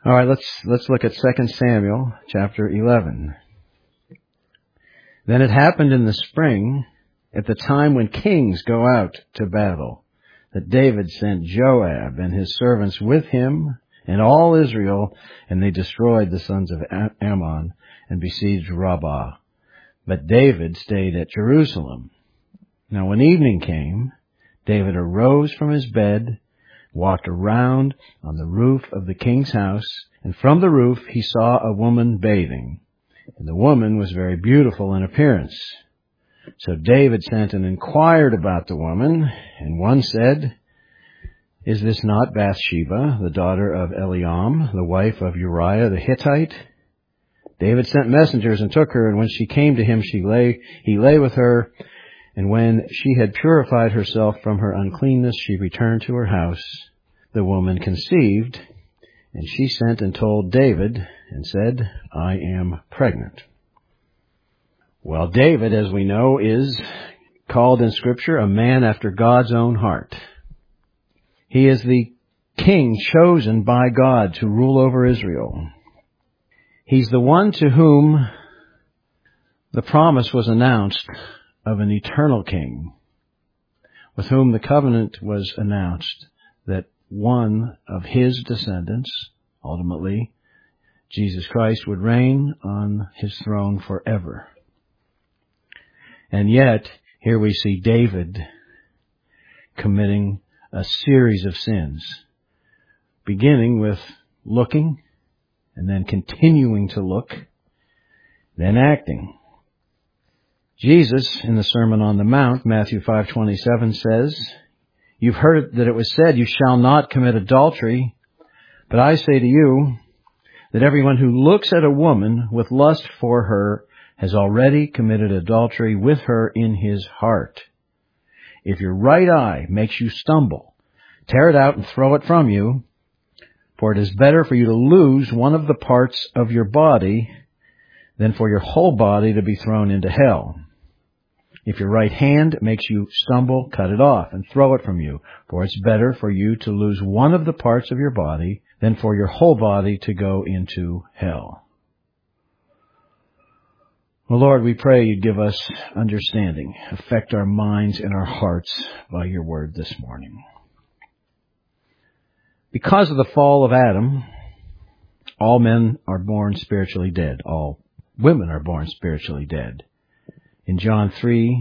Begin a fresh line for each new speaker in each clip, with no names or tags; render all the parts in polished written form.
All right, let's look at 2 Samuel chapter 11. Then it happened in the spring, at the time when kings go out to battle, that David sent Joab and his servants with him and all Israel, and they destroyed the sons of Ammon and besieged Rabbah. But David stayed at Jerusalem. Now when evening came, David arose from his bed, walked around on the roof of the king's house, and from the roof he saw a woman bathing. And the woman was very beautiful in appearance. So David sent and inquired about the woman, and one said, "Is this not Bathsheba, the daughter of Eliam, the wife of Uriah the Hittite?" David sent messengers and took her, and when she came to him, he lay with her. And when she had purified herself from her uncleanness, she returned to her house. The woman conceived, and she sent and told David, and said, "I am pregnant." Well, David, as we know, is called in Scripture a man after God's own heart. He is the king chosen by God to rule over Israel. He's the one to whom the promise was announced of an eternal king, with whom the covenant was announced that one of his descendants, ultimately Jesus Christ, would reign on his throne forever. And yet, here we see David committing a series of sins, beginning with looking, and then continuing to look, then acting. Jesus, in the Sermon on the Mount, Matthew 5:27 says, "You've heard that it was said, 'You shall not commit adultery.' But I say to you that everyone who looks at a woman with lust for her has already committed adultery with her in his heart. If your right eye makes you stumble, tear it out and throw it from you, for it is better for you to lose one of the parts of your body than for your whole body to be thrown into hell. If your right hand makes you stumble, cut it off and throw it from you, for it's better for you to lose one of the parts of your body than for your whole body to go into hell." Well, Lord, we pray you'd give us understanding, affect our minds and our hearts by your word this morning. Because of the fall of Adam, all men are born spiritually dead. All women are born spiritually dead. In John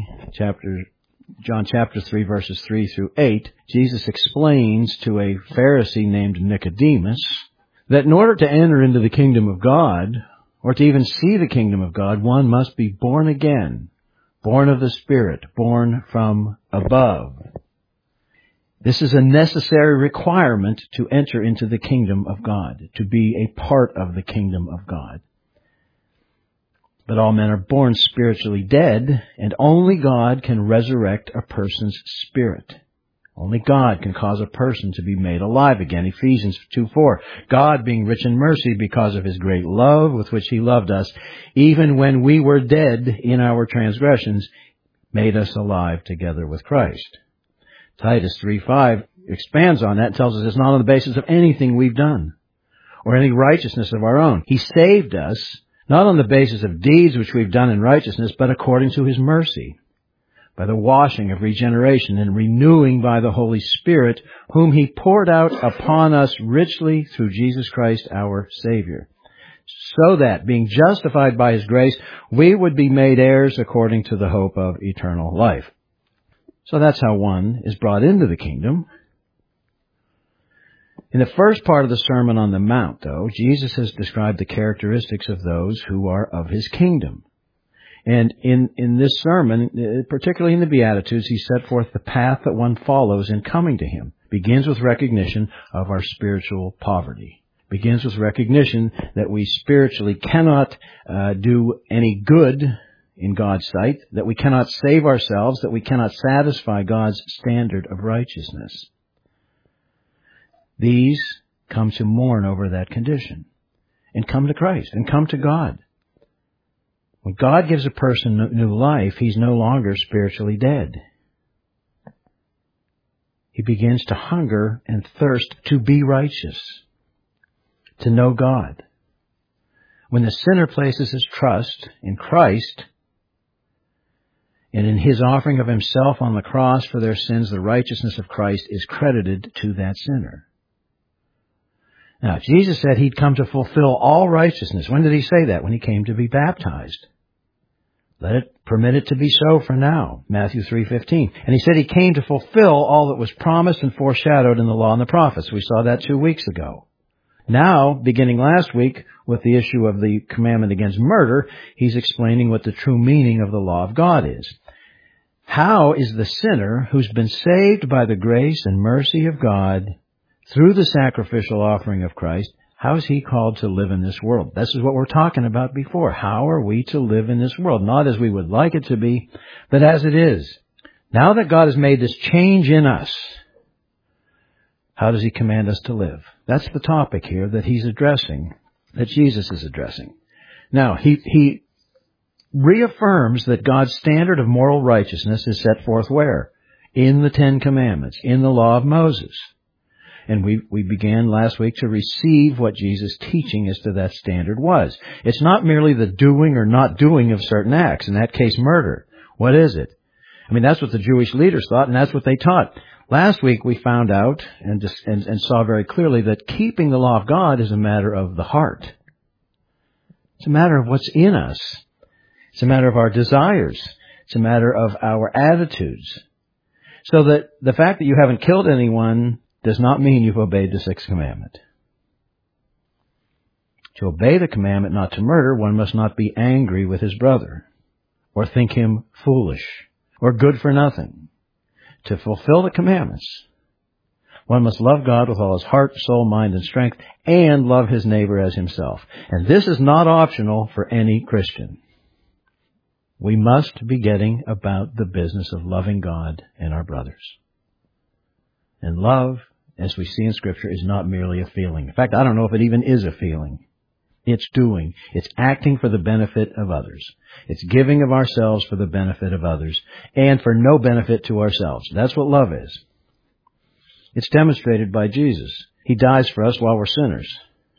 chapter 3, verses 3 through 8, Jesus explains to a Pharisee named Nicodemus that in order to enter into the kingdom of God, or to even see the kingdom of God, one must be born again, born of the Spirit, born from above. This is a necessary requirement to enter into the kingdom of God, to be a part of the kingdom of God. But all men are born spiritually dead, and only God can resurrect a person's spirit. Only God can cause a person to be made alive again. Ephesians 2:4. God, being rich in mercy because of his great love with which he loved us, even when we were dead in our transgressions, made us alive together with Christ. Titus 3:5 expands on that and tells us it's not on the basis of anything we've done or any righteousness of our own. He saved us not on the basis of deeds which we've done in righteousness, but according to his mercy, by the washing of regeneration and renewing by the Holy Spirit, whom he poured out upon us richly through Jesus Christ our Savior, so that, being justified by his grace, we would be made heirs according to the hope of eternal life. So that's how one is brought into the kingdom. In the first part of the Sermon on the Mount, though, Jesus has described the characteristics of those who are of his kingdom. And in this sermon, particularly in the Beatitudes, he set forth the path that one follows in coming to him. Begins with recognition of our spiritual poverty. Begins with recognition that we spiritually cannot do any good in God's sight, that we cannot save ourselves, that we cannot satisfy God's standard of righteousness. These come to mourn over that condition and come to Christ and come to God. When God gives a person new life, he's no longer spiritually dead. He begins to hunger and thirst to be righteous, to know God. When the sinner places his trust in Christ and in His offering of Himself on the cross for their sins, the righteousness of Christ is credited to that sinner. Now, Jesus said He'd come to fulfill all righteousness. When did He say that? When He came to be baptized. Permit it to be so for now. Matthew 3:15. And He said He came to fulfill all that was promised and foreshadowed in the law and the prophets. We saw that 2 weeks ago. Now, beginning last week with the issue of the commandment against murder, He's explaining what the true meaning of the law of God is. How is the sinner who's been saved by the grace and mercy of God through the sacrificial offering of Christ, how is he called to live in this world? This is what we're talking about before. How are we to live in this world? Not as we would like it to be, but as it is. Now that God has made this change in us, how does He command us to live? That's the topic here that He's addressing, that Jesus is addressing. Now, He reaffirms that God's standard of moral righteousness is set forth where? In the Ten Commandments, in the law of Moses. And we began last week to receive what Jesus' teaching as to that standard was. It's not merely the doing or not doing of certain acts, in that case murder. What is it? I mean, that's what the Jewish leaders thought, and that's what they taught. Last week we found out and saw very clearly that keeping the law of God is a matter of the heart. It's a matter of what's in us. It's a matter of our desires. It's a matter of our attitudes. So that the fact that you haven't killed anyone does not mean you've obeyed the sixth commandment. To obey the commandment not to murder, one must not be angry with his brother, or think him foolish, or good for nothing. To fulfill the commandments, one must love God with all his heart, soul, mind, and strength, and love his neighbor as himself. And this is not optional for any Christian. We must be getting about the business of loving God and our brothers. And love, as we see in Scripture, is not merely a feeling. In fact, I don't know if it even is a feeling. It's doing. It's acting for the benefit of others. It's giving of ourselves for the benefit of others and for no benefit to ourselves. That's what love is. It's demonstrated by Jesus. He dies for us while we're sinners.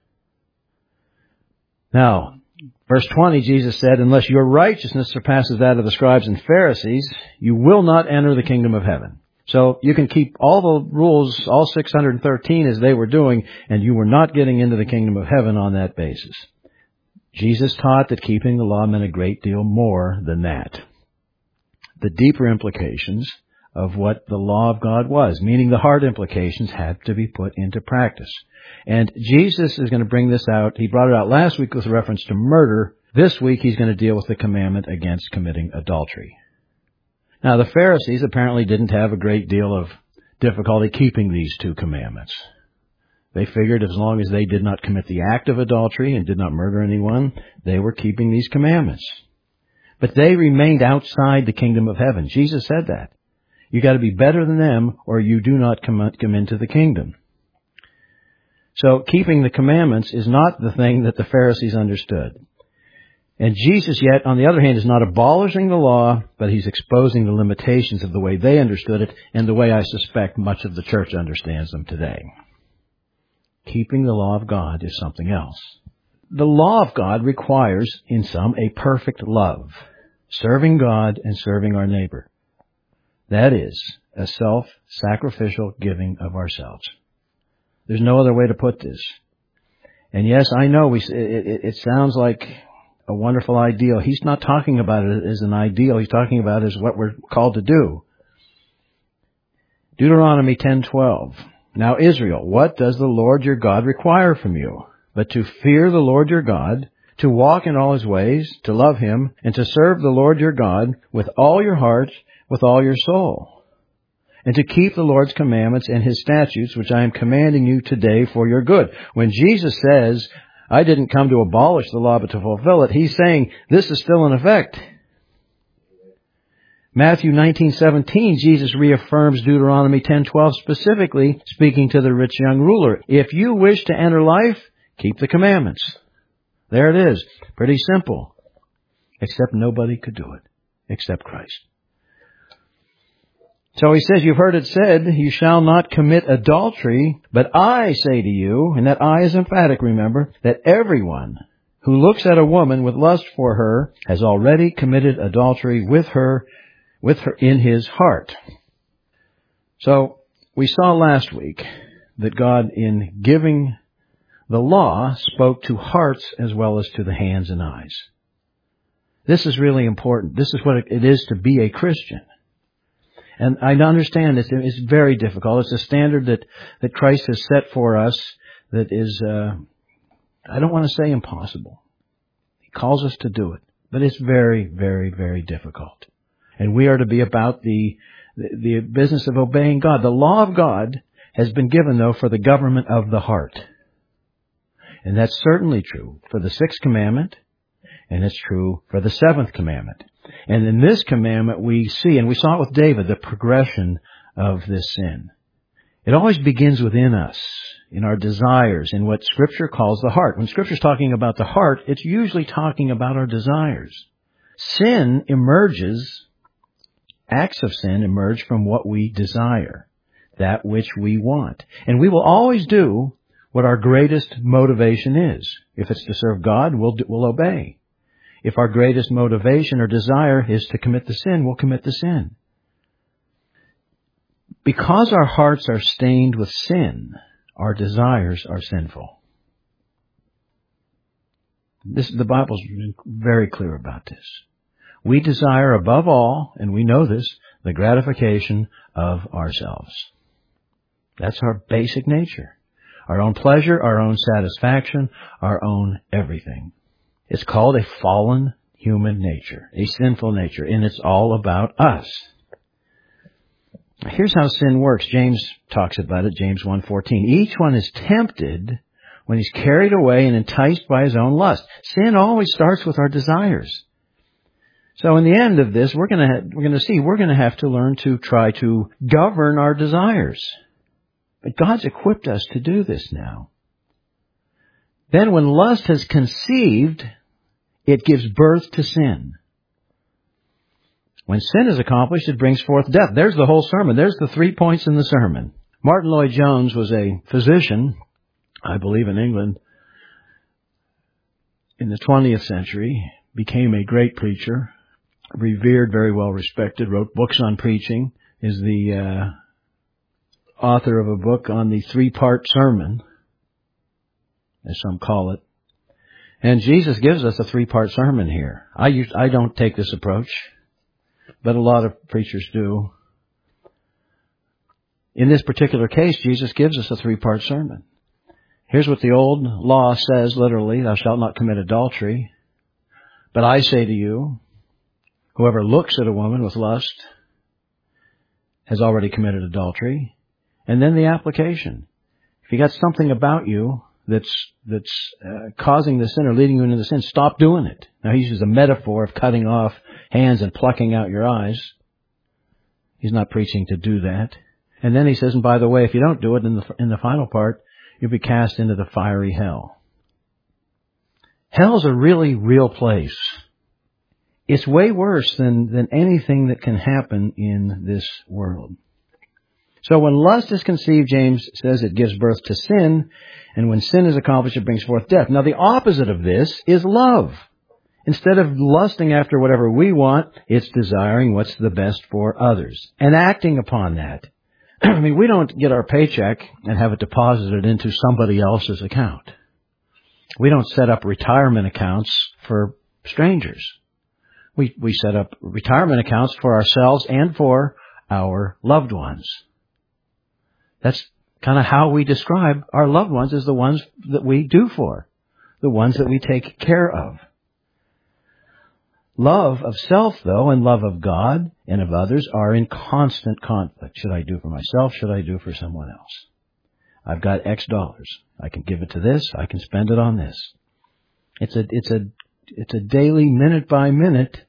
Now, verse 20, Jesus said, "Unless your righteousness surpasses that of the scribes and Pharisees, you will not enter the kingdom of heaven." So you can keep all the rules, all 613 as they were doing, and you were not getting into the kingdom of heaven on that basis. Jesus taught that keeping the law meant a great deal more than that. The deeper implications of what the law of God was, meaning the hard implications, had to be put into practice. And Jesus is going to bring this out. He brought it out last week with reference to murder. This week he's going to deal with the commandment against committing adultery. Now, the Pharisees apparently didn't have a great deal of difficulty keeping these two commandments. They figured as long as they did not commit the act of adultery and did not murder anyone, they were keeping these commandments. But they remained outside the kingdom of heaven. Jesus said that. You got to be better than them or you do not come into the kingdom. So keeping the commandments is not the thing that the Pharisees understood. And Jesus, yet, on the other hand, is not abolishing the law, but he's exposing the limitations of the way they understood it and the way I suspect much of the church understands them today. Keeping the law of God is something else. The law of God requires, in sum, a perfect love, serving God and serving our neighbor. That is, a self-sacrificial giving of ourselves. There's no other way to put this. And yes, I know it sounds like a wonderful ideal. He's not talking about it as an ideal. He's talking about it as what we're called to do. Deuteronomy 10:12. "Now Israel, what does the Lord your God require from you? But to fear the Lord your God, to walk in all his ways, to love him, and to serve the Lord your God with all your heart, with all your soul, and to keep the Lord's commandments and his statutes, which I am commanding you today for your good." When Jesus says, "I didn't come to abolish the law, but to fulfill it," he's saying this is still in effect. Matthew 19:17, Jesus reaffirms Deuteronomy 10:12, specifically speaking to the rich young ruler. If you wish to enter life, keep the commandments. There it is. Pretty simple. Except nobody could do it, except Christ. So he says, you've heard it said, you shall not commit adultery, but I say to you, and that I is emphatic, remember, that everyone who looks at a woman with lust for her has already committed adultery with her in his heart. So we saw last week that God, in giving the law, spoke to hearts as well as to the hands and eyes. This is really important. This is what it is to be a Christian. And I understand it's very difficult. It's a standard that Christ has set for us that is, I don't want to say impossible. He calls us to do it. But it's very, very, very difficult. And we are to be about the business of obeying God. The law of God has been given, though, for the government of the heart. And that's certainly true for the sixth commandment, and it's true for the seventh commandment. And in this commandment we see, and we saw it with David, the progression of this sin. It always begins within us, in our desires, in what Scripture calls the heart. When Scripture's talking about the heart, it's usually talking about our desires. Sin emerges, acts of sin emerge from what we desire, that which we want. And we will always do what our greatest motivation is. If it's to serve God, we'll obey. If our greatest motivation or desire is to commit the sin, we'll commit the sin. Because our hearts are stained with sin, our desires are sinful. The Bible's very clear about this. We desire above all, and we know this, the gratification of ourselves. That's our basic nature. Our own pleasure, our own satisfaction, our own everything. It's called a fallen human nature, a sinful nature, and it's all about us. Here's how sin works. James talks about it, James 1:14. Each one is tempted when he's carried away and enticed by his own lust. Sin always starts with our desires. So in the end of this, we're going to have to learn to try to govern our desires. But God's equipped us to do this now. Then when lust has conceived, it gives birth to sin. When sin is accomplished, it brings forth death. There's the whole sermon. There's the 3 points in the sermon. Martin Lloyd-Jones was a physician, I believe in England, in the 20th century, became a great preacher, revered, very well respected, wrote books on preaching, is the author of a book on the 3-part sermon, as some call it. And Jesus gives us a 3-part sermon here. I don't take this approach, but a lot of preachers do. In this particular case, Jesus gives us a 3-part sermon. Here's what the old law says, literally, thou shalt not commit adultery. But I say to you, whoever looks at a woman with lust has already committed adultery. And then the application. If you got something about you that's causing the sin or leading you into the sin, stop doing it. Now he uses a metaphor of cutting off hands and plucking out your eyes. He's not preaching to do that. And then he says, and by the way, if you don't do it in the final part, you'll be cast into the fiery hell. Hell's a really real place. It's way worse than anything that can happen in this world. So when lust is conceived, James says it gives birth to sin, and when sin is accomplished, it brings forth death. Now the opposite of this is love. Instead of lusting after whatever we want, it's desiring what's the best for others and acting upon that. I mean, we don't get our paycheck and have it deposited into somebody else's account. We don't set up retirement accounts for strangers. We set up retirement accounts for ourselves and for our loved ones. That's kind of how we describe our loved ones, as the ones that we do for, the ones that we take care of. Love of self, though, and love of God and of others are in constant conflict. Should I do for myself? Should I do for someone else? I've got X dollars. I can give it to this. I can spend it on this. It's a daily, minute by minute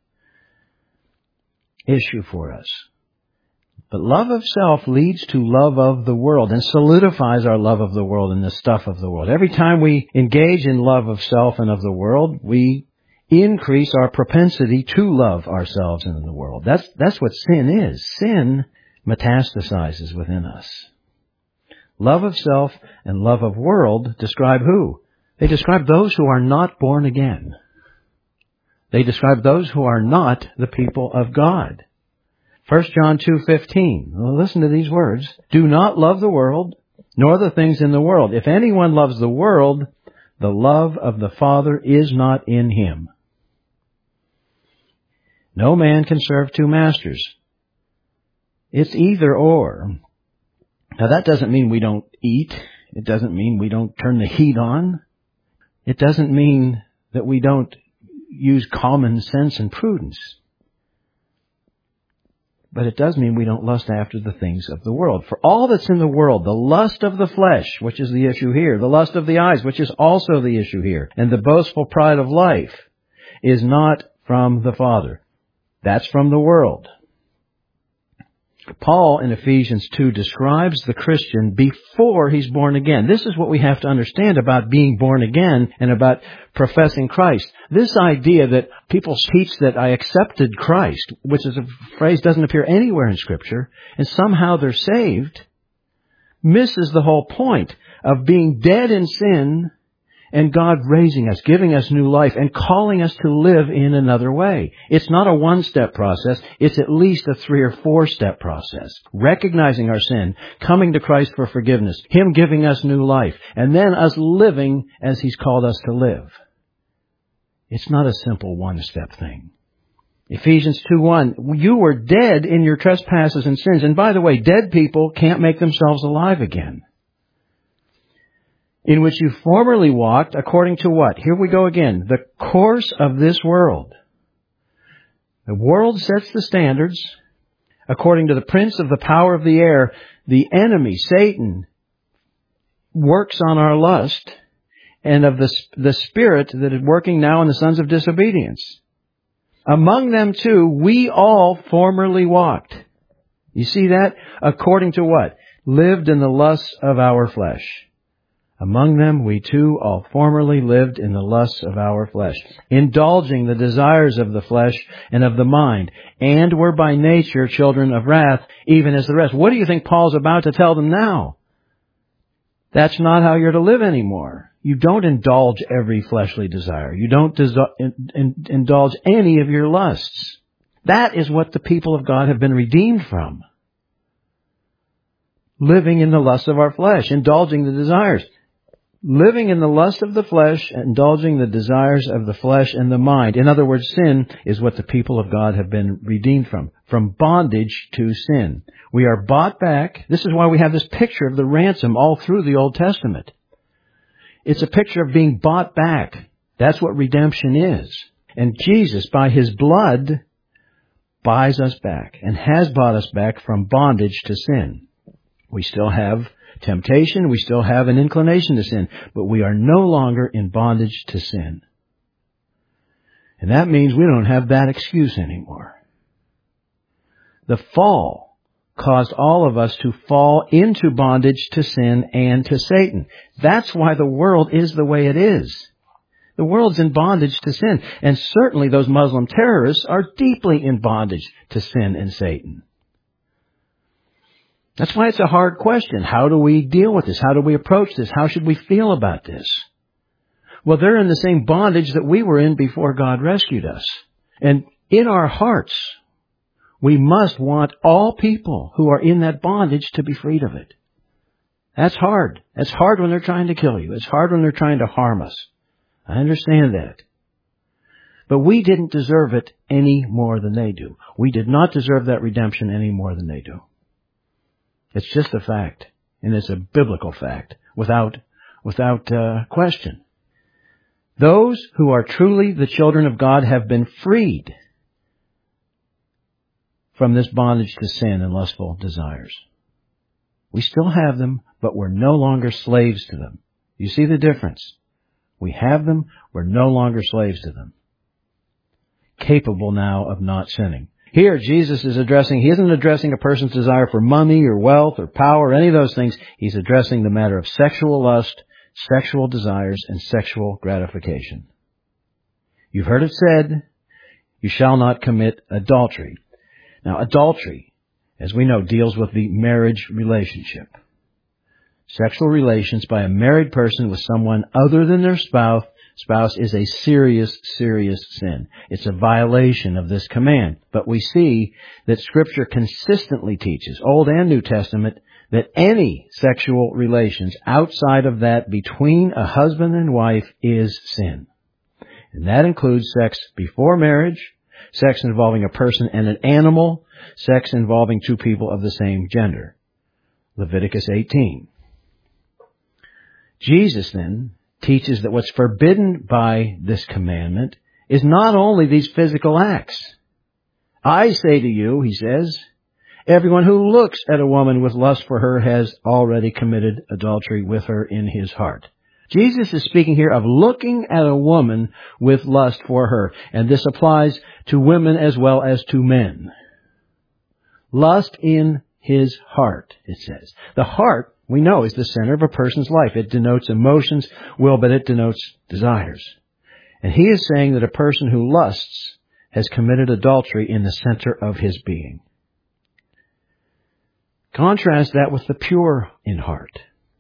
issue for us. But love of self leads to love of the world and solidifies our love of the world and the stuff of the world. Every time we engage in love of self and of the world, we increase our propensity to love ourselves and the world. That's what sin is. Sin metastasizes within us. Love of self and love of world describe who? They describe those who are not born again. They describe those who are not the people of God. 1 John 2:15. Well, listen to these words. Do not love the world, nor the things in the world. If anyone loves the world, the love of the Father is not in him. No man can serve two masters. It's either or. Now that doesn't mean we don't eat. It doesn't mean we don't turn the heat on. It doesn't mean that we don't use common sense and prudence. But it does mean we don't lust after the things of the world. For all that's in the world, the lust of the flesh, which is the issue here, the lust of the eyes, which is also the issue here, and the boastful pride of life, is not from the Father. That's from the world. Paul in Ephesians 2 describes the Christian before he's born again. This is what we have to understand about being born again and about professing Christ. This idea that people teach that I accepted Christ, which is a phrase doesn't appear anywhere in Scripture, and somehow they're saved, misses the whole point of being dead in sin and God raising us, giving us new life, and calling us to live in another way. It's not a one-step process. It's at least a 3 or 4-step process. Recognizing our sin, coming to Christ for forgiveness, Him giving us new life, and then us living as He's called us to live. It's not a simple one-step thing. Ephesians 2:1, you were dead in your trespasses and sins. And by the way, dead people can't make themselves alive again. In which you formerly walked according to what? Here we go again. The course of this world. The world sets the standards. According to the prince of the power of the air, the enemy, Satan, works on our lust, and of the spirit that is working now in the sons of disobedience. Among them too, we all formerly walked. You see that? According to what? Lived in the lusts of our flesh. Among them, we too all formerly lived in the lusts of our flesh, indulging the desires of the flesh and of the mind, and were by nature children of wrath, even as the rest. What do you think Paul's about to tell them now? That's not how you're to live anymore. You don't indulge every fleshly desire. You don't indulge any of your lusts. That is what the people of God have been redeemed from. Living in the lusts of our flesh, indulging the desires. Living in the lust of the flesh, indulging the desires of the flesh and the mind. In other words, sin is what the people of God have been redeemed from bondage to sin. We are bought back. This is why we have this picture of the ransom all through the Old Testament. It's a picture of being bought back. That's what redemption is. And Jesus, by His blood, buys us back and has bought us back from bondage to sin. We still have temptation, we still have an inclination to sin, but we are no longer in bondage to sin. And that means we don't have that excuse anymore. The fall caused all of us to fall into bondage to sin and to Satan. That's why the world is the way it is. The world's in bondage to sin. And certainly those Muslim terrorists are deeply in bondage to sin and Satan. That's why it's a hard question. How do we deal with this? How do we approach this? How should we feel about this? Well, they're in the same bondage that we were in before God rescued us. And in our hearts, we must want all people who are in that bondage to be freed of it. That's hard. It's hard when they're trying to kill you. It's hard when they're trying to harm us. I understand that. But we didn't deserve it any more than they do. We did not deserve that redemption any more than they do. It's just a fact, and it's a biblical fact, without question. Those who are truly the children of God have been freed from this bondage to sin and lustful desires. We still have them, but we're no longer slaves to them. You see the difference? We have them, we're no longer slaves to them. Capable now of not sinning. Here, Jesus is he isn't addressing a person's desire for money or wealth or power or any of those things. He's addressing the matter of sexual lust, sexual desires, and sexual gratification. You've heard it said, you shall not commit adultery. Now, adultery, as we know, deals with the marriage relationship. Sexual relations by a married person with someone other than their spouse is a serious, serious sin. It's a violation of this command. But we see that Scripture consistently teaches, Old and New Testament, that any sexual relations outside of that between a husband and wife is sin. And that includes sex before marriage, sex involving a person and an animal, sex involving two people of the same gender. Leviticus 18. Jesus then teaches that what's forbidden by this commandment is not only these physical acts. I say to you, he says, everyone who looks at a woman with lust for her has already committed adultery with her in his heart. Jesus is speaking here of looking at a woman with lust for her, and this applies to women as well as to men. Lust in his heart, it says. The heart, we know, is the center of a person's life. It denotes emotions, will, but it denotes desires. And he is saying that a person who lusts has committed adultery in the center of his being. Contrast that with the pure in heart.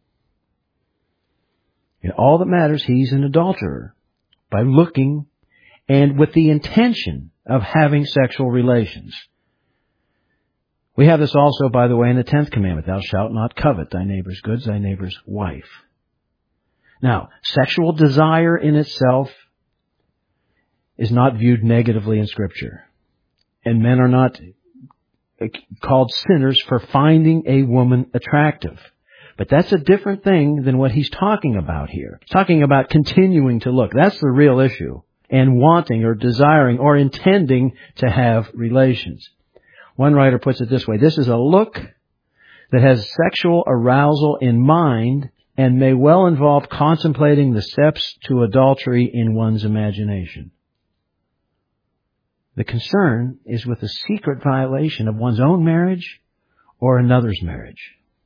In all that matters, he's an adulterer by looking and with the intention of having sexual relations. We have this also, by the way, in the 10th commandment. Thou shalt not covet thy neighbor's goods, thy neighbor's wife. Now, sexual desire in itself is not viewed negatively in Scripture. And men are not called sinners for finding a woman attractive. But that's a different thing than what he's talking about here. He's talking about continuing to look. That's the real issue. And wanting or desiring or intending to have relations. One writer puts it this way: this is a look that has sexual arousal in mind and may well involve contemplating the steps to adultery in one's imagination. The concern is with the secret violation of one's own marriage or another's marriage.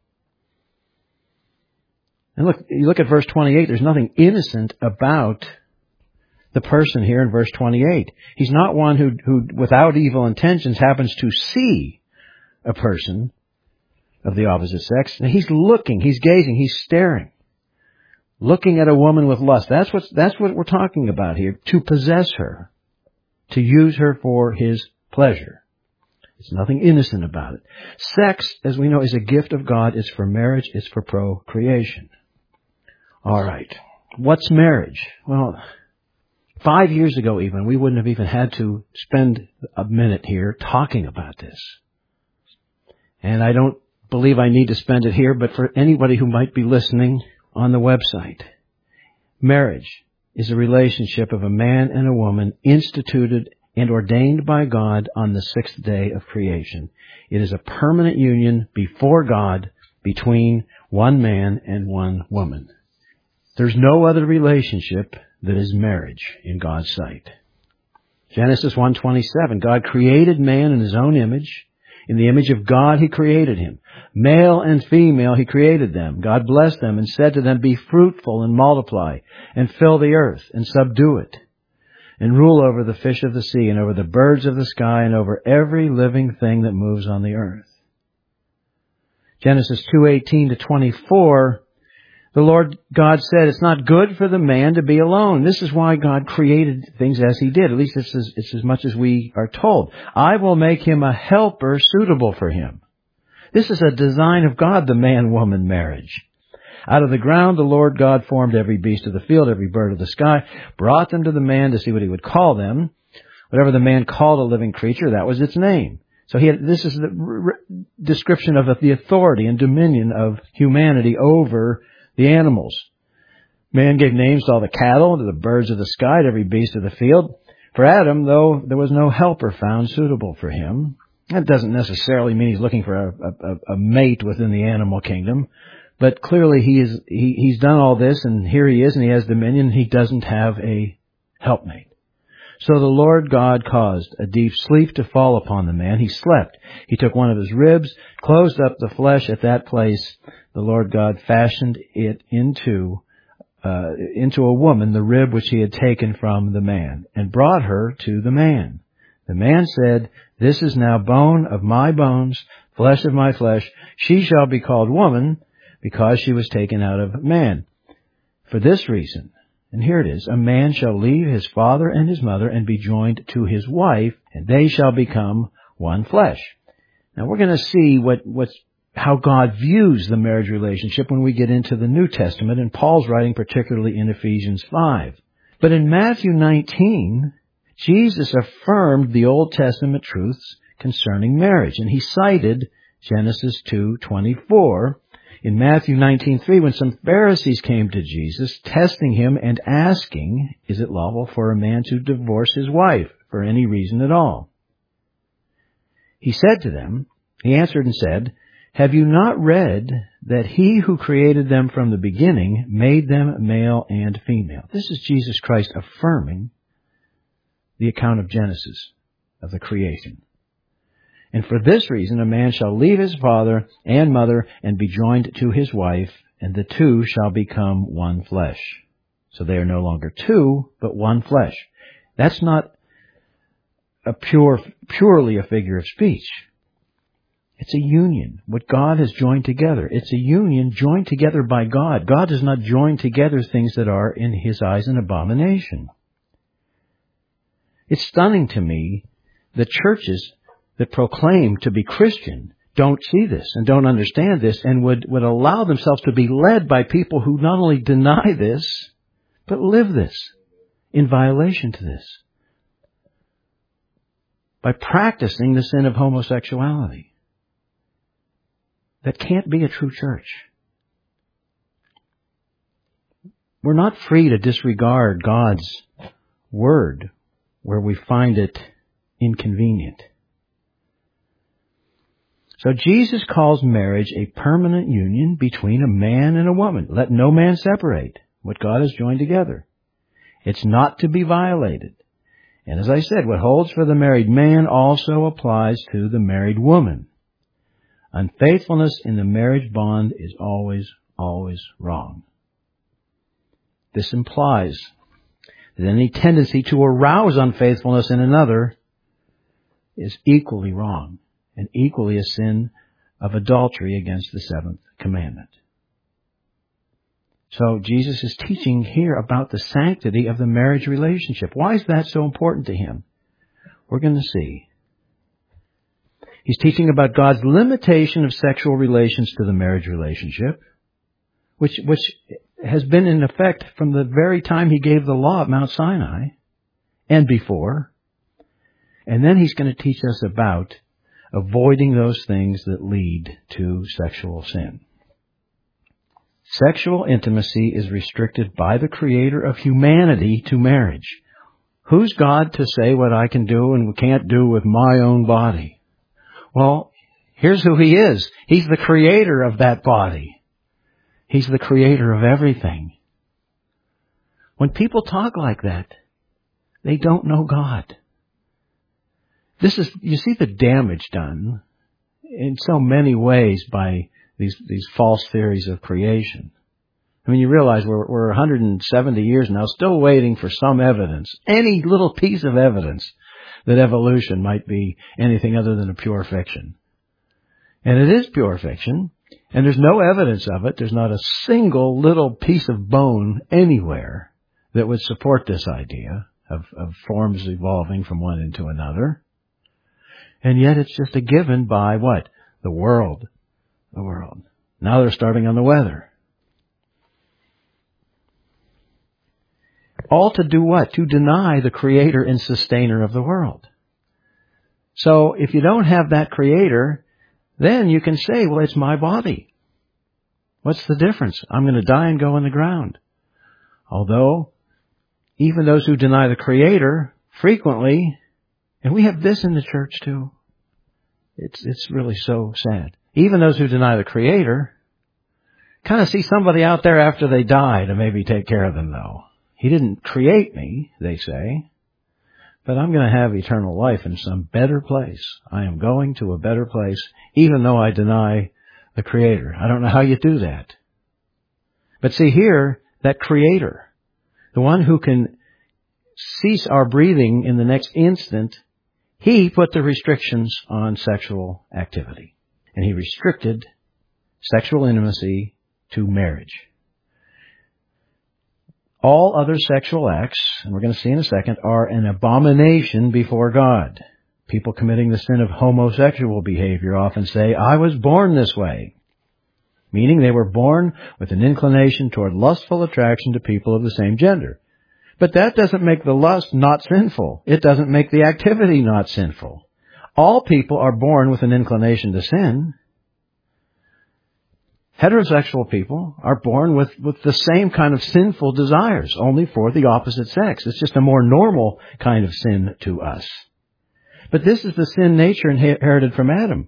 And look, you look at verse 28, there's nothing innocent about the person here in verse 28. He's not one who without evil intentions happens to see a person of the opposite sex. He's looking, he's gazing, he's staring. Looking at a woman with lust. That's what we're talking about here. To possess her. To use her for his pleasure. There's nothing innocent about it. Sex, as we know, is a gift of God. It's for marriage. It's for procreation. All right. What's marriage? Well, 5 years ago even, we wouldn't have even had to spend a minute here talking about this. And I don't believe I need to spend it here, but for anybody who might be listening on the website, marriage is a relationship of a man and a woman instituted and ordained by God on the sixth day of creation. It is a permanent union before God between one man and one woman. There's no other relationship that is marriage in God's sight. Genesis 1:27, God created man in his own image. In the image of God he created him. Male and female he created them. God blessed them and said to them, be fruitful and multiply and fill the earth and subdue it and rule over the fish of the sea and over the birds of the sky and over every living thing that moves on the earth. Genesis 2:18-24, the Lord God said, it's not good for the man to be alone. This is why God created things as he did. At least it's as much as we are told. I will make him a helper suitable for him. This is a design of God, the man-woman marriage. Out of the ground the Lord God formed every beast of the field, every bird of the sky, brought them to the man to see what he would call them. Whatever the man called a living creature, that was its name. So this is the description of the authority and dominion of humanity over the animals. Man gave names to all the cattle, to the birds of the sky, to every beast of the field. For Adam, though there was no helper found suitable for him. That doesn't necessarily mean he's looking for a mate within the animal kingdom. But clearly he's done all this, and here he is, and he has dominion. He doesn't have a helpmate. So the Lord God caused a deep sleep to fall upon the man. He slept. He took one of his ribs, closed up the flesh at that place. The Lord God fashioned it into a woman, the rib which he had taken from the man, and brought her to the man. The man said, this is now bone of my bones, flesh of my flesh. She shall be called woman, because she was taken out of man. For this reason, and here it is, a man shall leave his father and his mother and be joined to his wife, and they shall become one flesh. Now we're going to see how God views the marriage relationship when we get into the New Testament, and Paul's writing particularly in Ephesians 5. But in Matthew 19, Jesus affirmed the Old Testament truths concerning marriage, and he cited Genesis 2:24. In Matthew 19:3, when some Pharisees came to Jesus, testing him and asking, is it lawful for a man to divorce his wife for any reason at all? He answered and said, have you not read that he who created them from the beginning made them male and female? This is Jesus Christ affirming the account of Genesis, of the creation. And for this reason, a man shall leave his father and mother and be joined to his wife, and the two shall become one flesh. So they are no longer two, but one flesh. That's not purely a figure of speech. It's a union, what God has joined together. It's a union joined together by God. God does not join together things that are in His eyes an abomination. It's stunning to me that churches that proclaim to be Christian don't see this and don't understand this and would allow themselves to be led by people who not only deny this, but live this in violation to this, by practicing the sin of homosexuality. That can't be a true church. We're not free to disregard God's word where we find it inconvenient. So Jesus calls marriage a permanent union between a man and a woman. Let no man separate what God has joined together. It's not to be violated. And as I said, what holds for the married man also applies to the married woman. Unfaithfulness in the marriage bond is always, always wrong. This implies that any tendency to arouse unfaithfulness in another is equally wrong and equally a sin of adultery against the seventh commandment. So Jesus is teaching here about the sanctity of the marriage relationship. Why is that so important to him? We're going to see. He's teaching about God's limitation of sexual relations to the marriage relationship, which has been in effect from the very time He gave the law at Mount Sinai and before. And then He's going to teach us about avoiding those things that lead to sexual sin. Sexual intimacy is restricted by the Creator of humanity to marriage. Who's God to say what I can do and can't do with my own body? Well, here's who He is. He's the Creator of that body. He's the Creator of everything. When people talk like that, they don't know God. You see the damage done in so many ways by these false theories of creation. I mean, you realize we're 170 years now still waiting for some evidence, any little piece of evidence that evolution might be anything other than a pure fiction. And it is pure fiction, and there's no evidence of it. There's not a single little piece of bone anywhere that would support this idea of forms evolving from one into another. And yet it's just a given by what? The world. The world. Now they're starting on the weather. All to do what? To deny the Creator and Sustainer of the world. So if you don't have that Creator, then you can say, well, it's my body. What's the difference? I'm going to die and go in the ground. Although, even those who deny the Creator frequently, and we have this in the church too, it's really so sad. Even those who deny the Creator kind of see somebody out there after they die to maybe take care of them, though. He didn't create me, they say, but I'm going to have eternal life in some better place. I am going to a better place, even though I deny the Creator. I don't know how you do that. But see here, that Creator, the one who can cease our breathing in the next instant, He put the restrictions on sexual activity. And he restricted sexual intimacy to marriage. All other sexual acts, and we're going to see in a second, are an abomination before God. People committing the sin of homosexual behavior often say, I was born this way, meaning they were born with an inclination toward lustful attraction to people of the same gender. But that doesn't make the lust not sinful. It doesn't make the activity not sinful. All people are born with an inclination to sin. Heterosexual people are born with the same kind of sinful desires, only for the opposite sex. It's just a more normal kind of sin to us. But this is the sin nature inherited from Adam.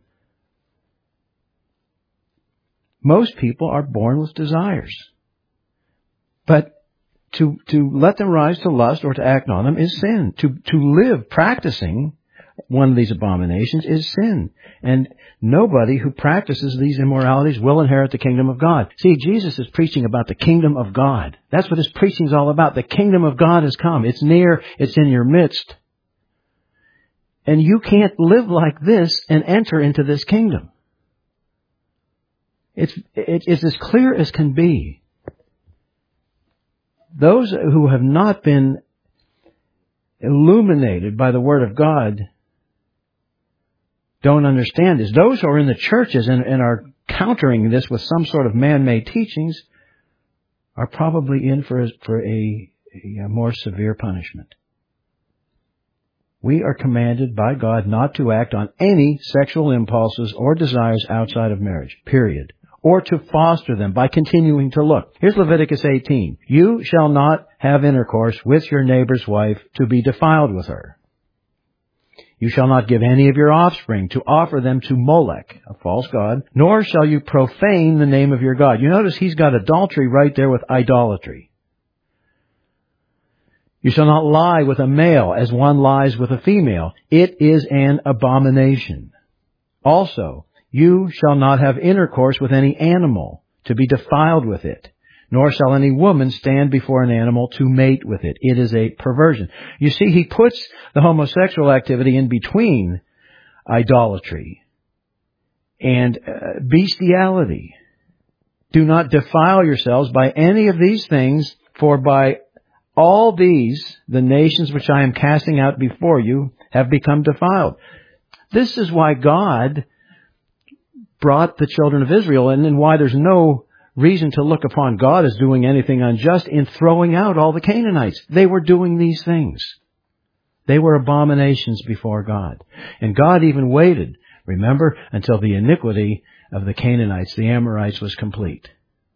Most people are born with desires. But to let them rise to lust or to act on them is sin. To live practicing one of these abominations is sin. And nobody who practices these immoralities will inherit the kingdom of God. See, Jesus is preaching about the kingdom of God. That's what his preaching is all about. The kingdom of God has come. It's near. It's in your midst. And you can't live like this and enter into this kingdom. It's as clear as can be. Those who have not been illuminated by the Word of God don't understand this. Those who are in the churches and are countering this with some sort of man-made teachings are probably in for a more severe punishment. We are commanded by God not to act on any sexual impulses or desires outside of marriage, period, or to foster them by continuing to look. Here's Leviticus 18. You shall not have intercourse with your neighbor's wife to be defiled with her. You shall not give any of your offspring to offer them to Molech, a false god, nor shall you profane the name of your God. You notice he's got adultery right there with idolatry. You shall not lie with a male as one lies with a female. It is an abomination. Also, you shall not have intercourse with any animal to be defiled with it, nor shall any woman stand before an animal to mate with it. It is a perversion. You see, he puts the homosexual activity in between idolatry and bestiality. Do not defile yourselves by any of these things, for by all these, the nations which I am casting out before you have become defiled. This is why God brought the children of Israel, and why there's no reason to look upon God as doing anything unjust in throwing out all the Canaanites. They were doing these things. They were abominations before God. And God even waited, remember, until the iniquity of the Canaanites, the Amorites, was complete.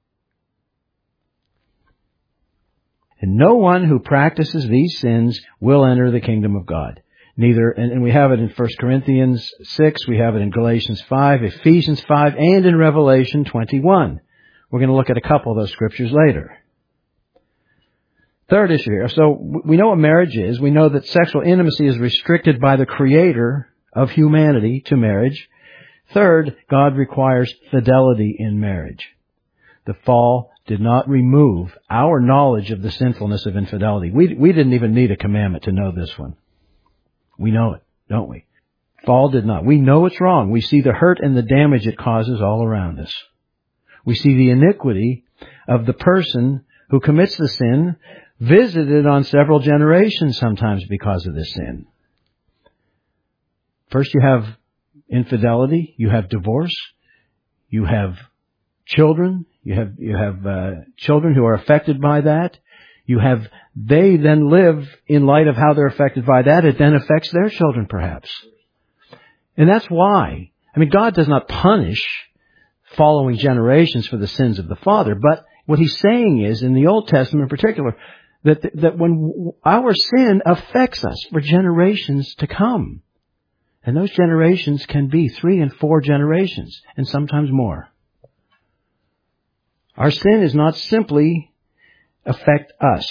And no one who practices these sins will enter the kingdom of God. Neither, and we have it in 1 Corinthians 6, we have it in Galatians 5, Ephesians 5, and in Revelation 21. We're going to look at a couple of those scriptures later. Third issue here. So we know what marriage is. We know that sexual intimacy is restricted by the Creator of humanity to marriage. Third, God requires fidelity in marriage. The fall did not remove our knowledge of the sinfulness of infidelity. We didn't even need a commandment to know this one. We know it, don't we? Fall did not. We know it's wrong. We see the hurt and the damage it causes all around us. We see the iniquity of the person who commits the sin visited on several generations sometimes because of this sin. First you have infidelity, you have divorce, you have children, you have children who are affected by that. They then live in light of how they're affected by that. It then affects their children perhaps. And that's why. I mean, God does not punish following generations for the sins of the father, but what he's saying is, in the Old Testament in particular, that when our sin affects us for generations to come, and those generations can be 3 and 4 generations, and sometimes more. Our sin is not simply affect us.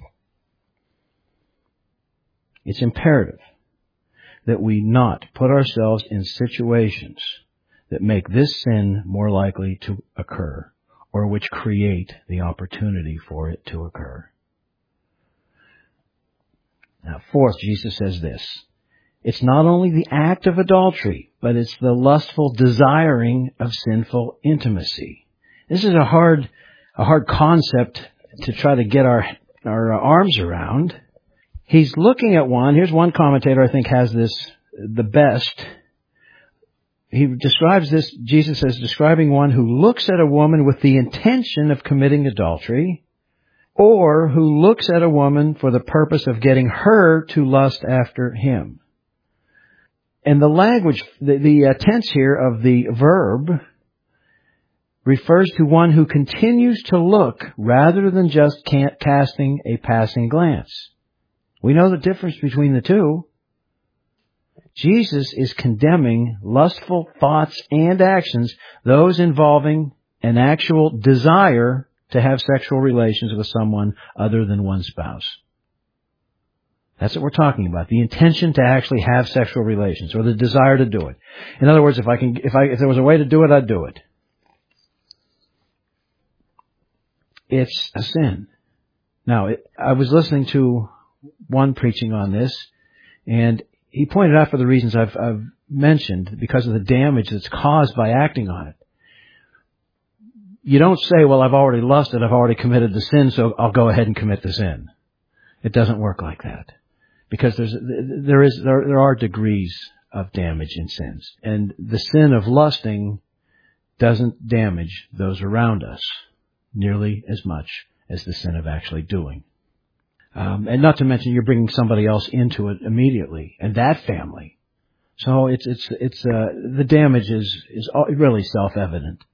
It's imperative that we not put ourselves in situations that make this sin more likely to occur, or which create the opportunity for it to occur. Now, fourth, Jesus says this, It's not only the act of adultery, but it's the lustful desiring of sinful intimacy. This is a hard concept to try to get our arms around. He's looking at one. Here's one commentator I think has this the best. He describes this, Jesus as describing one who looks at a woman with the intention of committing adultery, or who looks at a woman for the purpose of getting her to lust after him. And the language, the tense here of the verb refers to one who continues to look rather than just casting a passing glance. We know the difference between the two. Jesus is condemning lustful thoughts and actions, those involving an actual desire to have sexual relations with someone other than one's spouse. That's what we're talking about. The intention to actually have sexual relations, or the desire to do it. In other words, if there was a way to do it, I'd do it. It's a sin. Now, I was listening to one preaching on this, and he pointed out, for the reasons I've mentioned, because of the damage that's caused by acting on it. You don't say, well, I've already lusted, I've already committed the sin, so I'll go ahead and commit the sin. It doesn't work like that. Because there are degrees of damage in sins. And the sin of lusting doesn't damage those around us nearly as much as the sin of actually doing. And not to mention, you're bringing somebody else into it immediately, and that family. So the damage is really self-evident.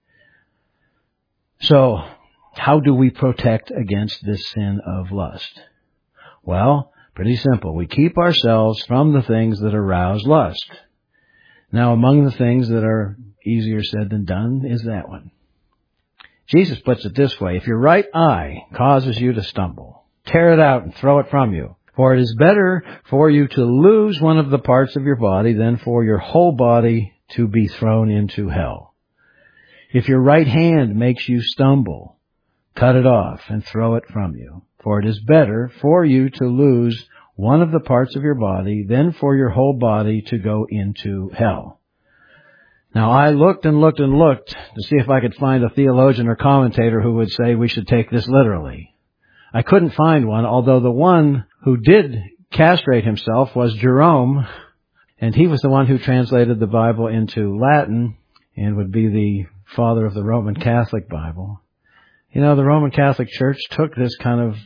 So, how do we protect against this sin of lust? Well, pretty simple. We keep ourselves from the things that arouse lust. Now, among the things that are easier said than done is that one. Jesus puts it this way: if your right eye causes you to stumble, tear it out and throw it from you. For it is better for you to lose one of the parts of your body than for your whole body to be thrown into hell. If your right hand makes you stumble, cut it off and throw it from you. For it is better for you to lose one of the parts of your body than for your whole body to go into hell. Now, I looked and looked and looked to see if I could find a theologian or commentator who would say we should take this literally. I couldn't find one, although the one who did castrate himself was Jerome, and he was the one who translated the Bible into Latin and would be the father of the Roman Catholic Bible. You know, the Roman Catholic Church took this kind of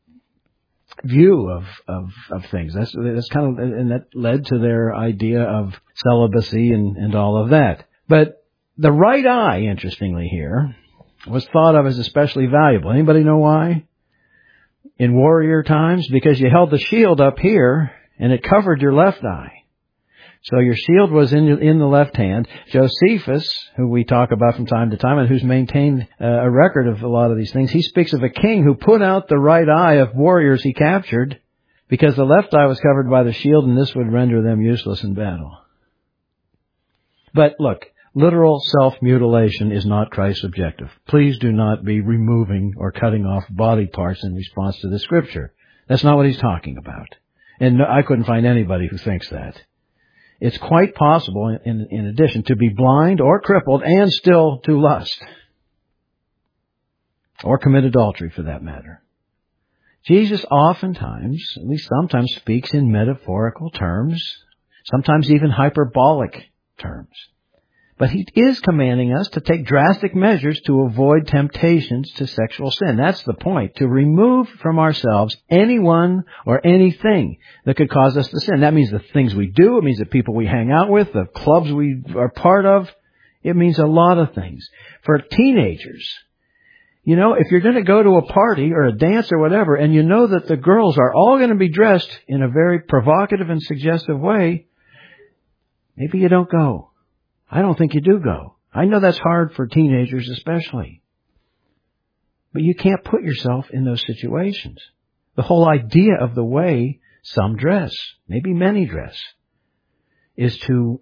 view of things. That's kind of, and that led to their idea of celibacy and all of that. But the right eye, interestingly here, was thought of as especially valuable. Anybody know why? In warrior times, because you held the shield up here and it covered your left eye. So your shield was in the left hand. Josephus, who we talk about from time to time and who's maintained a record of a lot of these things, he speaks of a king who put out the right eye of warriors he captured because the left eye was covered by the shield, and this would render them useless in battle. But look, literal self-mutilation is not Christ's objective. Please do not be removing or cutting off body parts in response to the Scripture. That's not what he's talking about. And I couldn't find anybody who thinks that. It's quite possible, in addition, to be blind or crippled and still to lust. Or commit adultery, for that matter. Jesus oftentimes, at least sometimes, speaks in metaphorical terms, sometimes even hyperbolic terms. But he is commanding us to take drastic measures to avoid temptations to sexual sin. That's the point, to remove from ourselves anyone or anything that could cause us to sin. That means the things we do, it means the people we hang out with, the clubs we are part of. It means a lot of things. For teenagers, you know, if you're going to go to a party or a dance or whatever, and you know that the girls are all going to be dressed in a very provocative and suggestive way, maybe you don't go. I don't think you do go. I know that's hard for teenagers especially. But you can't put yourself in those situations. The whole idea of the way some dress, maybe many dress, is to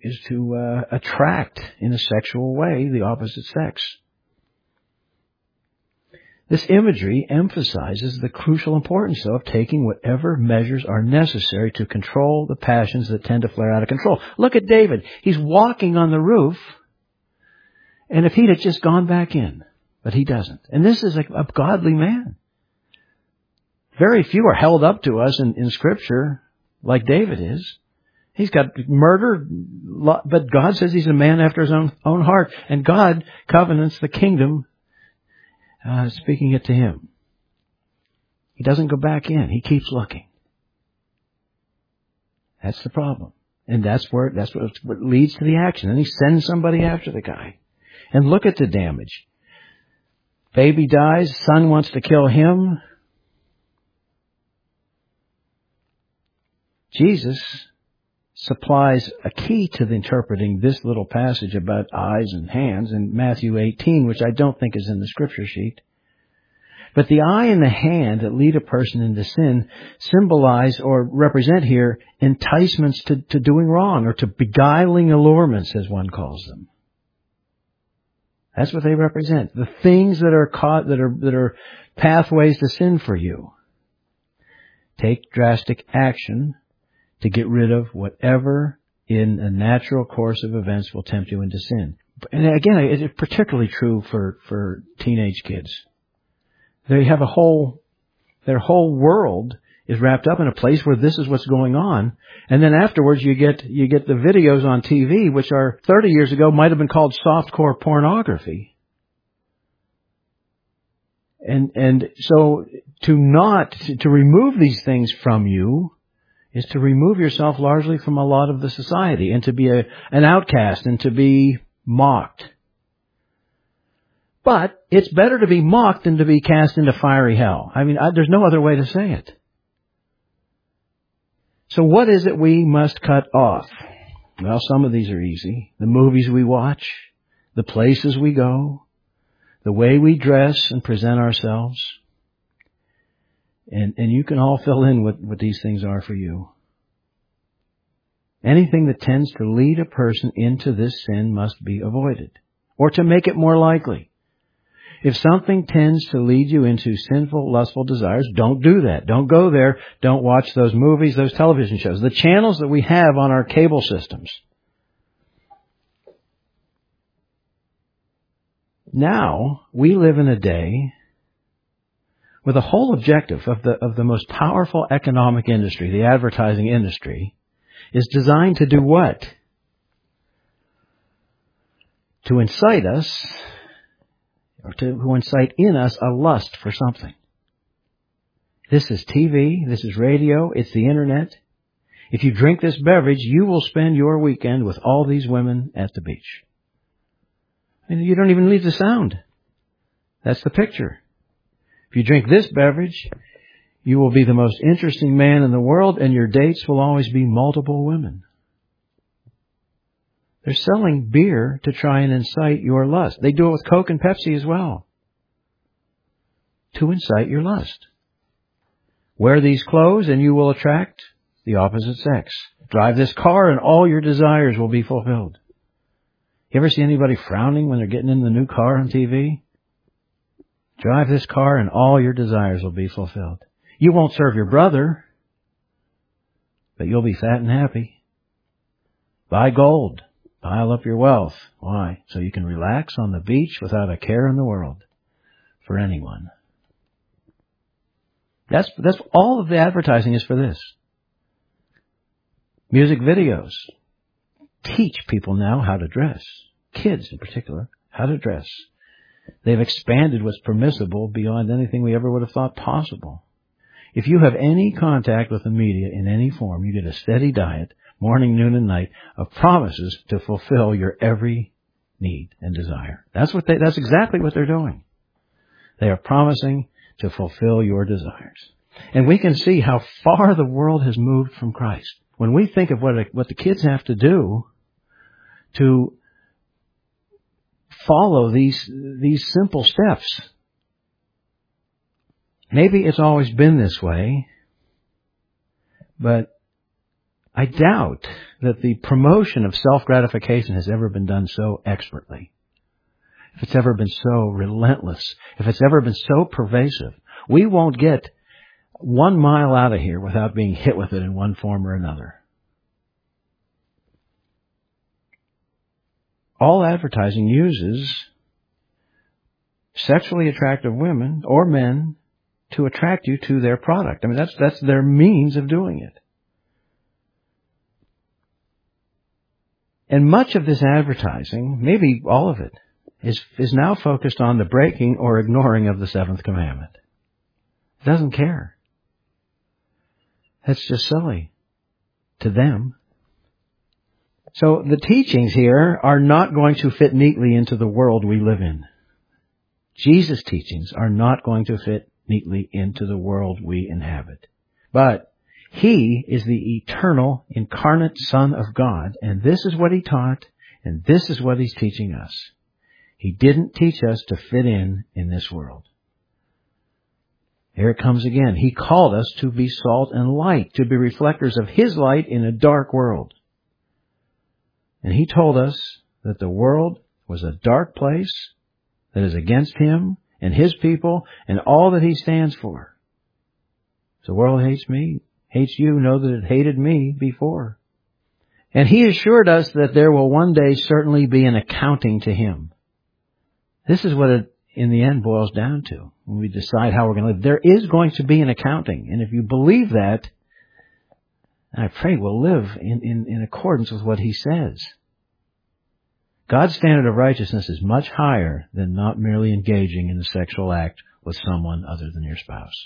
attract in a sexual way the opposite sex. This imagery emphasizes the crucial importance, though, of taking whatever measures are necessary to control the passions that tend to flare out of control. Look at David. He's walking on the roof, and if he'd have just gone back in, but he doesn't. And this is a godly man. Very few are held up to us in Scripture like David is. He's got murder, but God says he's a man after his own heart. And God covenants the kingdom, speaking it to him. He doesn't go back in. He keeps looking. That's the problem. And that's what leads to the action. And he sends somebody after the guy. And look at the damage. Baby dies. Son wants to kill him. Jesus supplies a key to interpreting this little passage about eyes and hands in Matthew 18, which I don't think is in the scripture sheet. But the eye and the hand that lead a person into sin symbolize or represent here enticements to doing wrong, or to beguiling allurements, as one calls them. That's what they represent. The things that are pathways to sin for you. Take drastic action to get rid of whatever in a natural course of events will tempt you into sin. And again, it's particularly true for teenage kids. They have their whole world is wrapped up in a place where this is what's going on. And then afterwards you get the videos on TV, which are 30 years ago might have been called softcore pornography. And so to remove these things from you is to remove yourself largely from a lot of the society, and to be an outcast, and to be mocked. But it's better to be mocked than to be cast into fiery hell. I mean, there's no other way to say it. So what is it we must cut off? Well, some of these are easy. The movies we watch, the places we go, the way we dress and present ourselves. And you can all fill in what these things are for you. Anything that tends to lead a person into this sin must be avoided, or to make it more likely. If something tends to lead you into sinful, lustful desires, don't do that. Don't go there. Don't watch those movies, those television shows, the channels that we have on our cable systems. Now, we live in a day where the whole objective of the most powerful economic industry, the advertising industry, is designed to do what? To incite us, or to incite in us a lust for something. This is TV, this is radio, it's the internet. If you drink this beverage, you will spend your weekend with all these women at the beach. And you don't even leave the sound. That's the picture. If you drink this beverage, you will be the most interesting man in the world, and your dates will always be multiple women. They're selling beer to try and incite your lust. They do it with Coke and Pepsi as well. To incite your lust. Wear these clothes and you will attract the opposite sex. Drive this car and all your desires will be fulfilled. You ever see anybody frowning when they're getting in the new car on TV? Drive this car and all your desires will be fulfilled. You won't serve your brother, but you'll be fat and happy. Buy gold. Pile up your wealth. Why? So you can relax on the beach without a care in the world for anyone. That's all of the advertising is for this. Music videos teach people now how to dress. Kids in particular, how to dress. They've expanded what's permissible beyond anything we ever would have thought possible. If you have any contact with the media in any form, you get a steady diet, morning, noon, and night, of promises to fulfill your every need and desire. That's exactly what they're doing. They are promising to fulfill your desires. And we can see how far the world has moved from Christ. When we think of what the kids have to do to follow these simple steps, maybe it's always been this way, but I doubt that the promotion of self-gratification has ever been done so expertly. if it's ever been so relentless, if it's ever been so pervasive, we won't get 1 mile out of here without being hit with it in one form or another. All advertising uses sexually attractive women or men to attract you to their product. I mean, that's their means of doing it. And much of this advertising, maybe all of it, is now focused on the breaking or ignoring of the seventh commandment. It doesn't care. That's just silly to them. So the teachings here are not going to fit neatly into the world we live in. Jesus' teachings are not going to fit neatly into the world we inhabit. But He is the eternal, incarnate Son of God, and this is what He taught, and this is what He's teaching us. He didn't teach us to fit in this world. Here it comes again. He called us to be salt and light, to be reflectors of His light in a dark world. And He told us that the world was a dark place that is against Him and His people and all that He stands for. If the world hates me, hates you, know that it hated me before. And He assured us that there will one day certainly be an accounting to Him. This is what it in the end boils down to when we decide how we're going to live. There is going to be an accounting. And if you believe that, I pray we'll live in accordance with what He says. God's standard of righteousness is much higher than not merely engaging in the sexual act with someone other than your spouse.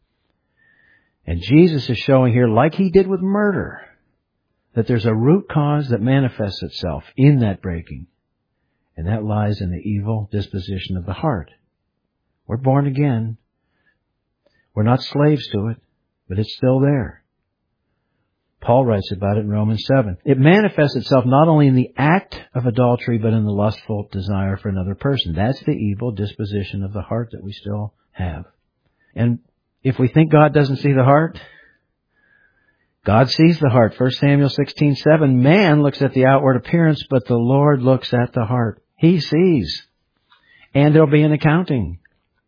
And Jesus is showing here, like He did with murder, that there's a root cause that manifests itself in that breaking. And that lies in the evil disposition of the heart. We're born again. We're not slaves to it, but it's still there. Paul writes about it in Romans 7. It manifests itself not only in the act of adultery, but in the lustful desire for another person. That's the evil disposition of the heart that we still have. And if we think God doesn't see the heart, God sees the heart. 1 Samuel 16:7. Man looks at the outward appearance, but the Lord looks at the heart. He sees. And there'll be an accounting.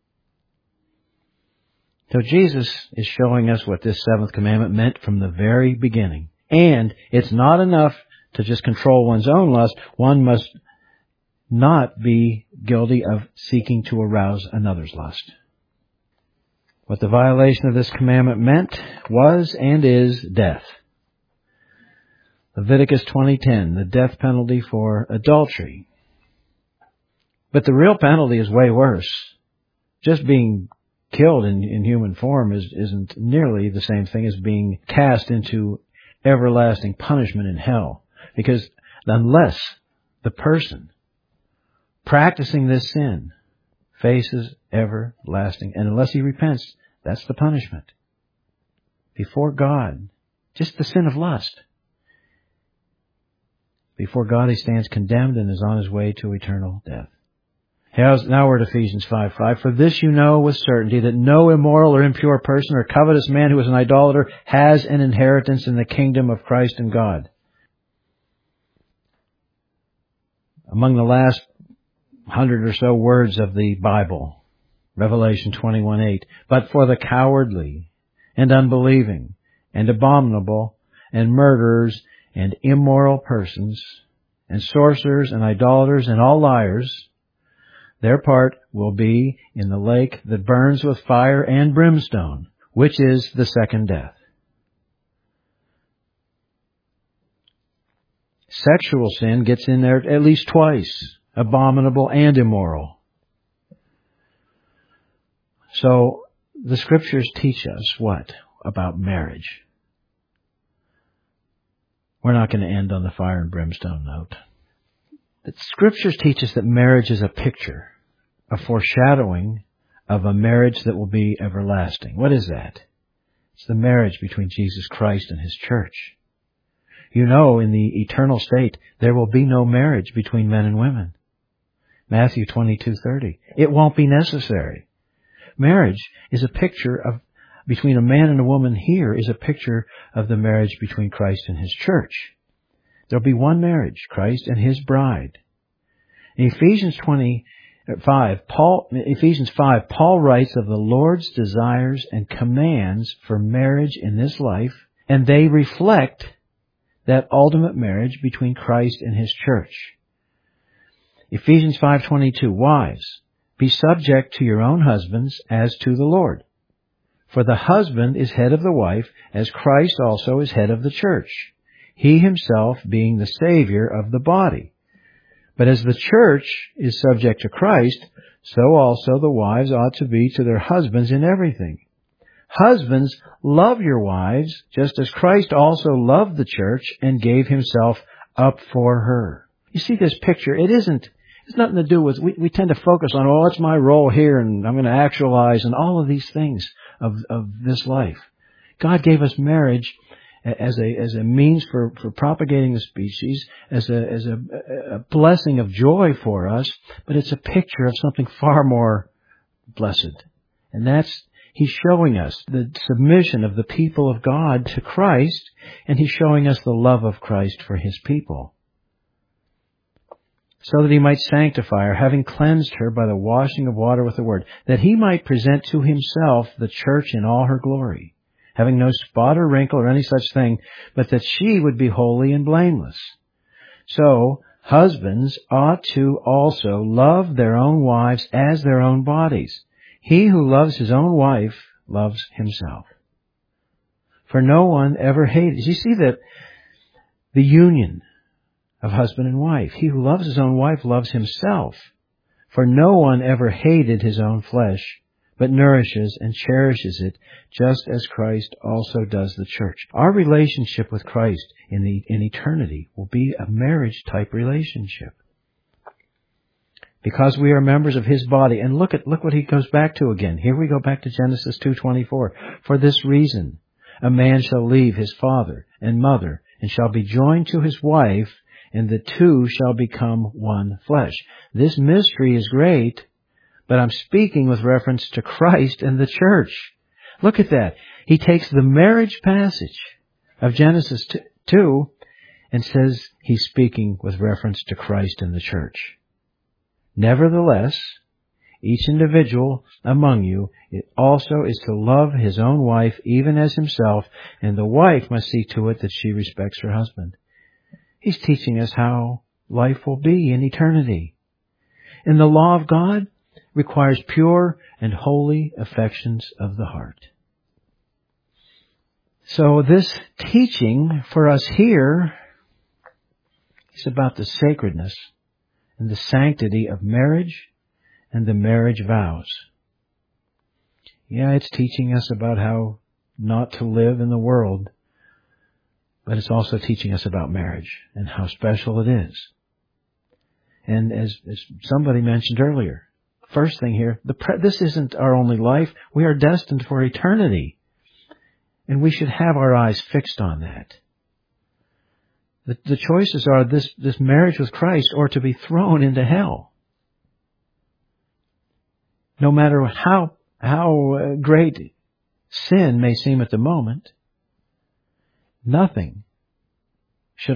So Jesus is showing us what this seventh commandment meant from the very beginning. And it's not enough to just control one's own lust. One must not be guilty of seeking to arouse another's lust. What the violation of this commandment meant was and is death. Leviticus 20:10, the death penalty for adultery. But the real penalty is way worse. Just being killed in human form isn't nearly the same thing as being cast into everlasting punishment in hell. Because unless the person practicing this sin faces everlasting, and unless he repents, that's the punishment. Before God, just the sin of lust. Before God he stands condemned and is on his way to eternal death. Now we're at Ephesians 5:5. For this you know with certainty that no immoral or impure person or covetous man who is an idolater has an inheritance in the kingdom of Christ and God. Among the last 100 or so words of the Bible, Revelation 21:8. But for the cowardly and unbelieving and abominable and murderers and immoral persons and sorcerers and idolaters and all liars, their part will be in the lake that burns with fire and brimstone, which is the second death. Sexual sin gets in there at least twice, abominable and immoral. So the Scriptures teach us what about marriage? We're not going to end on the fire and brimstone note. The Scriptures teach us that marriage is a picture, a foreshadowing of a marriage that will be everlasting. What is that? It's the marriage between Jesus Christ and His church. You know, in the eternal state, there will be no marriage between men and women. Matthew 22:30. It won't be necessary. Marriage is a picture of, between a man and a woman here, is a picture of the marriage between Christ and His church. There'll be one marriage, Christ and His bride. In Ephesians 20, Ephesians 5, Paul writes of the Lord's desires and commands for marriage in this life, and they reflect that ultimate marriage between Christ and His church. Ephesians 5:22, wives, be subject to your own husbands as to the Lord. For the husband is head of the wife, as Christ also is head of the church, He Himself being the Savior of the body. But as the church is subject to Christ, so also the wives ought to be to their husbands in everything. Husbands, love your wives, just as Christ also loved the church and gave Himself up for her. You see this picture, it's nothing to do with, we tend to focus on, oh, it's my role here and I'm going to actualize and all of these things of this life. God gave us marriage as a means for propagating the species, as a blessing of joy for us, but it's a picture of something far more blessed. And that's, He's showing us the submission of the people of God to Christ, and He's showing us the love of Christ for His people, so that He might sanctify her, having cleansed her by the washing of water with the word, that He might present to Himself the church in all her glory, having no spot or wrinkle or any such thing, but that she would be holy and blameless. So, husbands ought to also love their own wives as their own bodies. He who loves his own wife loves himself. For no one ever hated. You see that the union of husband and wife. He who loves his own wife loves himself. For no one ever hated his own flesh, but nourishes and cherishes it, just as Christ also does the church. Our relationship with Christ in eternity will be a marriage-type relationship, because we are members of His body. And look what he goes back to again. Here we go back to Genesis 2:24. For this reason, a man shall leave his father and mother, and shall be joined to his wife, and the two shall become one flesh. This mystery is great, but I'm speaking with reference to Christ and the church. Look at that. He takes the marriage passage of Genesis 2 and says he's speaking with reference to Christ and the church. Nevertheless, each individual among you also is to love his own wife even as himself, and the wife must see to it that she respects her husband. He's teaching us how life will be in eternity. And the law of God requires pure and holy affections of the heart. So this teaching for us here is about the sacredness and the sanctity of marriage and the marriage vows. Yeah, it's teaching us about how not to live in the world, but it's also teaching us about marriage and how special it is. And as somebody mentioned earlier, first thing here, this isn't our only life. We are destined for eternity. And we should have our eyes fixed on that. The choices are this marriage with Christ or to be thrown into hell. No matter how great sin may seem at the moment, nothing that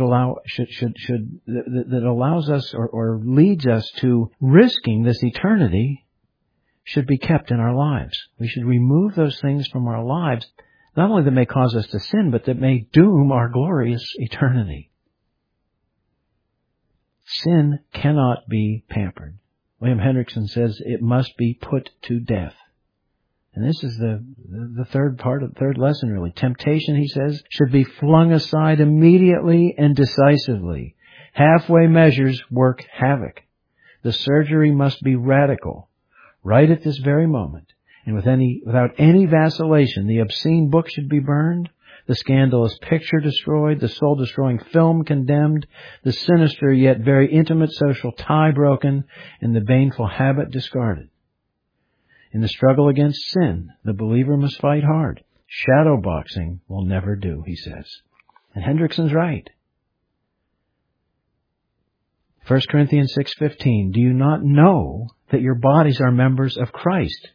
allows us or leads us to risking this eternity should be kept in our lives. We should remove those things from our lives, not only that may cause us to sin, but that may doom our glorious eternity. Sin cannot be pampered. William Hendrickson says it must be put to death. And this is the third part of the third lesson, really. Temptation, he says, should be flung aside immediately and decisively. Halfway measures work havoc. The surgery must be radical, right at this very moment. And without any vacillation, the obscene book should be burned, the scandalous picture destroyed, the soul-destroying film condemned, the sinister yet very intimate social tie broken, and the baneful habit discarded. In the struggle against sin, the believer must fight hard. Shadow boxing will never do, he says. And Hendrickson's right. 1 Corinthians 6:15, do you not know that your bodies are members of Christ?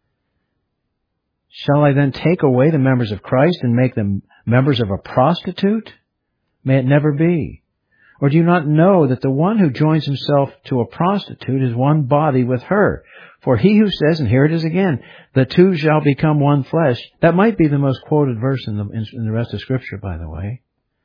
Shall I then take away the members of Christ and make them members of a prostitute? May it never be. Or do you not know that the one who joins himself to a prostitute is one body with her? For he who says, and here it is again, the two shall become one flesh. That might be the most quoted verse in the rest of Scripture, by the way.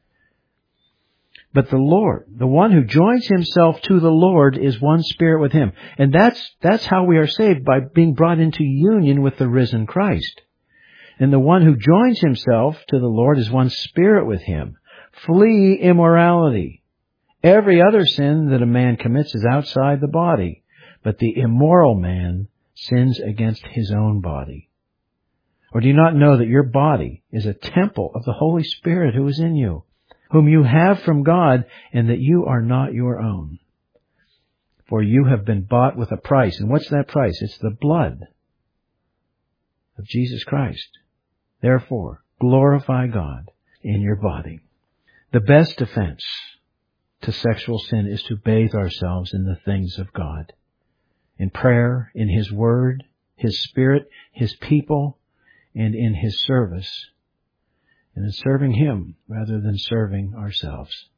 But the Lord, the one who joins himself to the Lord, is one spirit with him. And that's how we are saved, by being brought into union with the risen Christ. And the one who joins himself to the Lord is one spirit with him. Flee immorality. Every other sin that a man commits is outside the body, but the immoral man sins against his own body. Or do you not know that your body is a temple of the Holy Spirit who is in you, whom you have from God, and that you are not your own? For you have been bought with a price. And what's that price? It's the blood of Jesus Christ. Therefore, glorify God in your body. The best defense to sexual sin is to bathe ourselves in the things of God. In prayer, in His Word, His Spirit, His people, and in His service. And in serving Him rather than serving ourselves.